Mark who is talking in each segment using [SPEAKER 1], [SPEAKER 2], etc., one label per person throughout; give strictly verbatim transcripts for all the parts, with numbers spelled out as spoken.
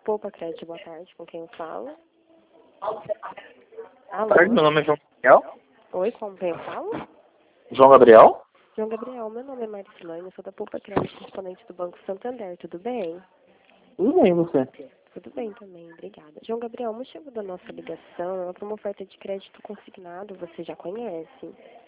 [SPEAKER 1] Poupa Crédito, boa tarde, com quem eu falo?
[SPEAKER 2] Boa tarde, meu nome é João Gabriel.
[SPEAKER 1] Oi, com quem eu falo?
[SPEAKER 2] João Gabriel?
[SPEAKER 1] João Gabriel, meu nome é Maricilane, eu sou da Poupa Crédito, correspondente do Banco Santander, tudo bem?
[SPEAKER 2] Tudo bem, você?
[SPEAKER 1] Tudo bem também, obrigada. João Gabriel, o motivo da nossa ligação é para uma oferta de crédito consignado, você já conhece?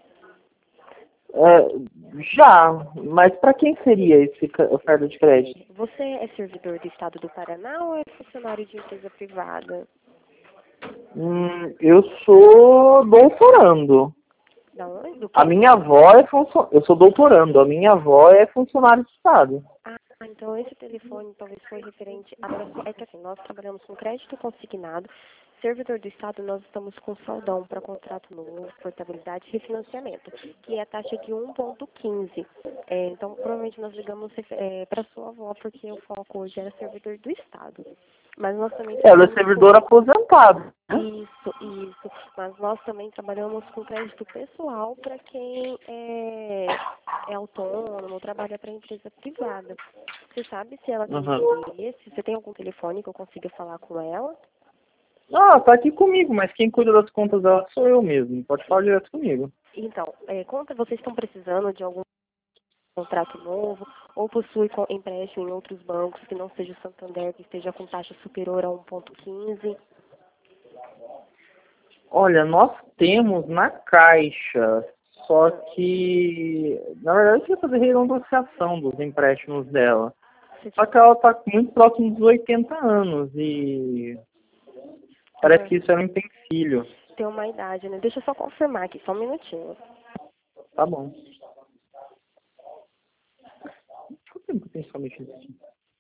[SPEAKER 2] É, já, mas para quem seria esse ca- oferta de crédito?
[SPEAKER 1] Você é servidor do Estado do Paraná ou é funcionário de empresa privada?
[SPEAKER 2] Hum, eu sou doutorando.
[SPEAKER 1] Da onde? Do quê?
[SPEAKER 2] A minha avó é funcionária. Eu sou doutorando, a minha avó é funcionária de Estado.
[SPEAKER 1] Ah, então esse telefone talvez foi referente a... É que assim, nós trabalhamos com crédito consignado, servidor do Estado, nós estamos com saldão para contrato novo, portabilidade e refinanciamento, que é a taxa de um ponto quinze. É, então, provavelmente nós ligamos é, para sua avó, porque o foco hoje era servidor do Estado. Mas nós também
[SPEAKER 2] Ela é
[SPEAKER 1] trabalhamos
[SPEAKER 2] servidora
[SPEAKER 1] com...
[SPEAKER 2] aposentada, né?
[SPEAKER 1] Isso, isso. Mas nós também trabalhamos com crédito pessoal para quem é, é autônomo, trabalha para empresa privada. Você sabe se ela tem
[SPEAKER 2] Uhum.
[SPEAKER 1] interesse? Você tem algum telefone que eu consiga falar com ela?
[SPEAKER 2] Ah, tá aqui comigo, mas quem cuida das contas dela sou eu mesmo. Pode falar direto comigo.
[SPEAKER 1] Então, é, conta, vocês estão precisando de algum contrato novo ou possui co- empréstimo em outros bancos que não seja o Santander, que esteja com taxa superior a um ponto quinze?
[SPEAKER 2] Olha, nós temos na Caixa, só que, na verdade, eu queria fazer renegociação dos empréstimos dela.
[SPEAKER 1] Você
[SPEAKER 2] Só que ela está muito próximo dos oitenta anos e parece que isso era um empecilho.
[SPEAKER 1] tem uma idade, né? Deixa eu só confirmar aqui, só um minutinho.
[SPEAKER 2] Tá bom. Deixa eu ver o que eu tenho só mexido aqui.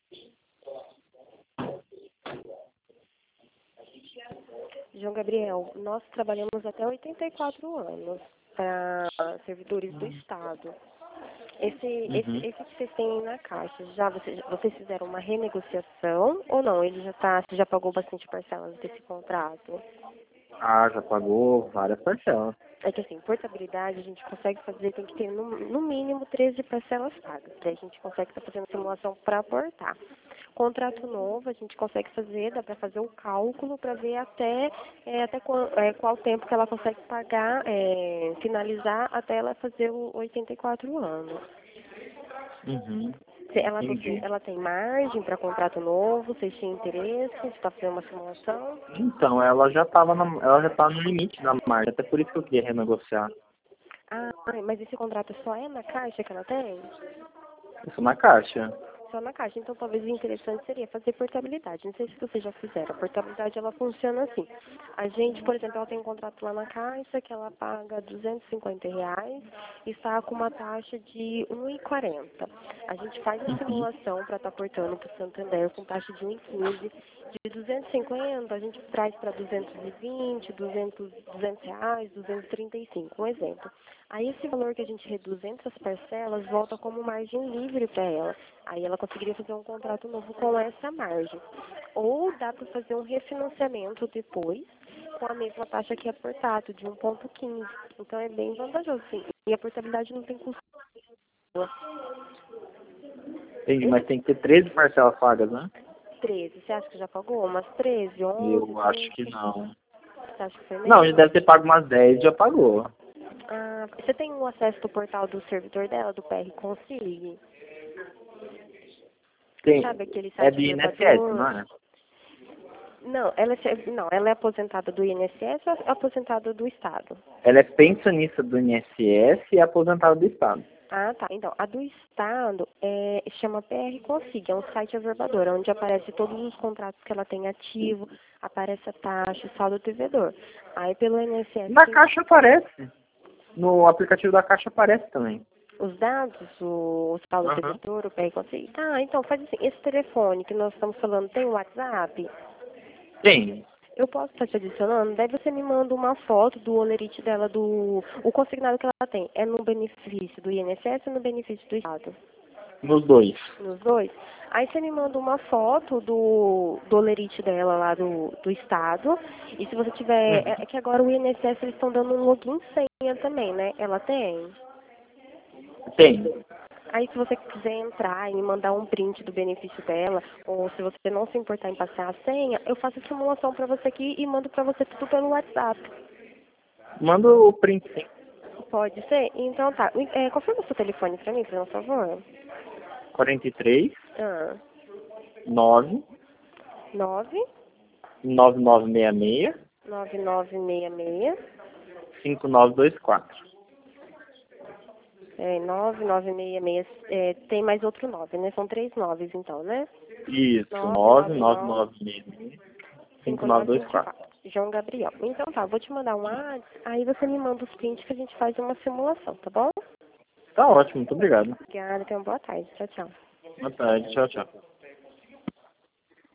[SPEAKER 1] João Gabriel, nós trabalhamos até oitenta e quatro anos para servidores do Estado. Esse, esse,
[SPEAKER 2] Uhum.
[SPEAKER 1] esse que vocês têm na Caixa, já vocês, vocês fizeram uma renegociação ou não? Ele já tá, você já pagou bastante parcelas desse contrato?
[SPEAKER 2] Ah, já pagou várias parcelas.
[SPEAKER 1] É que assim, portabilidade a gente consegue fazer, tem que ter no, no mínimo treze parcelas pagas. Daí a gente consegue estar fazendo simulação para aportar. Contrato novo a gente consegue fazer, dá para fazer o cálculo para ver até, é, até qual, é, qual tempo que ela consegue pagar, é, finalizar até ela fazer os oitenta e quatro anos.
[SPEAKER 2] Uhum.
[SPEAKER 1] Se Ela, você,
[SPEAKER 2] Entendi.
[SPEAKER 1] ela tem margem para contrato novo, vocês têm interesse, você está fazendo uma simulação?
[SPEAKER 2] Então, ela já estava ela já tá no limite da margem, até por isso que eu queria renegociar.
[SPEAKER 1] Ah, mas esse contrato só é na Caixa que ela tem?
[SPEAKER 2] Isso na Caixa.
[SPEAKER 1] Só na Caixa. Então, talvez o interessante seria fazer portabilidade. Não sei se vocês já fizeram. A portabilidade, ela funciona assim. A gente, por exemplo, ela tem um contrato lá na Caixa que ela paga duzentos e cinquenta reais e está com uma taxa de um e quarenta. A gente faz a
[SPEAKER 2] Uhum.
[SPEAKER 1] simulação para estar portando para o Santander com taxa de um e quinze. De duzentos e cinquenta, a gente traz para duzentos e vinte, duzentos, duzentos reais, duzentos e trinta e cinco, um exemplo. Aí esse valor que a gente reduz entre as parcelas volta como margem livre para ela. Aí ela conseguiria fazer um contrato novo com essa margem. Ou dá para fazer um refinanciamento depois com a mesma taxa que é aportado, de um ponto quinze. Então é bem vantajoso, sim. E a portabilidade não tem custo.
[SPEAKER 2] Entendi, mas
[SPEAKER 1] Esse
[SPEAKER 2] tem que ter treze parcelas pagas, né?
[SPEAKER 1] treze, você acha que já pagou? Umas treze, onze,
[SPEAKER 2] Eu acho que
[SPEAKER 1] doze?
[SPEAKER 2] não.
[SPEAKER 1] Você acha que foi
[SPEAKER 2] Não, já
[SPEAKER 1] menos?
[SPEAKER 2] deve ter pago umas dez, já pagou.
[SPEAKER 1] Ah, você tem o acesso do portal do servidor dela, do P R Consig?
[SPEAKER 2] Tem,
[SPEAKER 1] Sabe aquele
[SPEAKER 2] é
[SPEAKER 1] site
[SPEAKER 2] do I N S S, não
[SPEAKER 1] averbador?
[SPEAKER 2] é?
[SPEAKER 1] Não, ela é, ser- não, ela é aposentada do I N S S ou é aposentada do Estado?
[SPEAKER 2] Ela é pensionista do I N S S e é aposentada do Estado.
[SPEAKER 1] Ah, tá. Então, a do Estado é, chama P R Consig, é um site averbador, onde aparece todos os contratos que ela tem ativo, aparece a taxa, o saldo devedor. Aí pelo I N S S
[SPEAKER 2] Na
[SPEAKER 1] tem
[SPEAKER 2] Caixa aparece. No aplicativo da Caixa aparece também.
[SPEAKER 1] os dados, o, o saldo
[SPEAKER 2] Aham.
[SPEAKER 1] devedor, o P R Consig. Tá, então faz assim, esse telefone que nós estamos falando tem o WhatsApp?
[SPEAKER 2] Tem.
[SPEAKER 1] Eu posso estar te adicionando? Daí você me manda uma foto do olerite dela, do o consignado que ela tem. É no benefício do I N S S ou no benefício do Estado?
[SPEAKER 2] Nos dois.
[SPEAKER 1] Nos dois? Aí você me manda uma foto do, do olerite dela lá do, do Estado. E se você tiver...
[SPEAKER 2] Uhum.
[SPEAKER 1] É, é que agora o I N S S eles estão dando um login e senha também, né? Ela tem?
[SPEAKER 2] Tem.
[SPEAKER 1] Aí se você quiser entrar e me mandar um print do benefício dela, ou se você não se importar em passar a senha, eu faço a simulação para você aqui e mando para você tudo pelo WhatsApp.
[SPEAKER 2] Manda o print, sim.
[SPEAKER 1] Pode ser? Então tá. É, confirma o seu telefone para mim, por favor.
[SPEAKER 2] quarenta e três,
[SPEAKER 1] Ah,
[SPEAKER 2] nove,
[SPEAKER 1] nove
[SPEAKER 2] nove nove seis seis,
[SPEAKER 1] nove nove seis seis
[SPEAKER 2] cinco nove dois quatro.
[SPEAKER 1] é, nove nove seis seis, é, tem mais outro nove, né? São três noves então, né?
[SPEAKER 2] Isso,
[SPEAKER 1] nove
[SPEAKER 2] nove nove nove seis seis, cinco nove dois quatro.
[SPEAKER 1] João Gabriel. Então tá, vou te mandar um WhatsApp, aí você me manda os prints que a gente faz uma simulação, tá bom?
[SPEAKER 2] Tá ótimo, muito obrigado.
[SPEAKER 1] Obrigada, tenha uma boa tarde. Tchau, tchau.
[SPEAKER 2] Boa tarde, tchau, tchau.